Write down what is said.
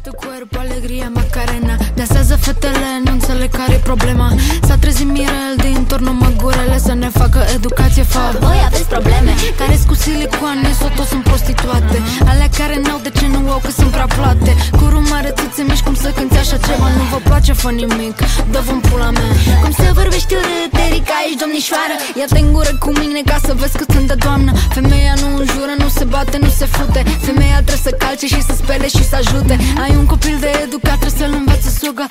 Tu cuerpo, alegria, Macarena. Dansează fetele, nu înțeleg care-i problema. S-a trezit Mirel din turn, numai gurele să ne facă educație, fac. Voi aveți probleme Care-s cu silicoane, sau toți sunt prostituate. Alea care n-au de ce nu au, că sunt prea plate. Curul mare, ți-ți miști, cum să cânti așa ceva. Nu vă place, fă nimic, dă-vă-n pula mea. Cum să vorbești urât, Erica, ești domnișoară. Ia-te în gură cu mine ca să vezi cât sunt de doamnă. Femeia nu înjură, nu se bate, nu se fute. Femeia trebuie să calce și să spele și să ajute. Ai un copil de educat, trebuie să-l înveți să sugă.